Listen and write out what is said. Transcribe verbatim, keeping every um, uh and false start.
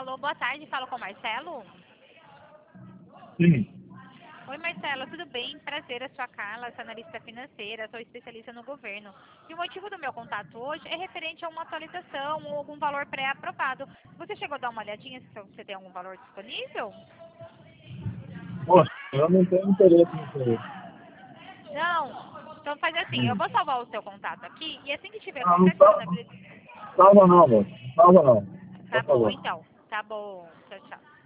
Alô, boa tarde, falo com o Marcelo. Sim. Oi, Marcelo, tudo bem? Prazer, eu sou a Carla, sou analista financeira, sou especialista no governo. E o motivo do meu contato hoje é referente a uma atualização ou algum valor pré-aprovado. Você chegou a dar uma olhadinha se você tem algum valor disponível? Poxa, eu não tenho interesse nisso aí. Não? Então faz assim, eu Hum. vou salvar o seu contato aqui e assim que tiver Ah, não qualquer salva, disponibilidade... salva não, moço. Não salva não. Tá Por bom, favor. então. Tá bom.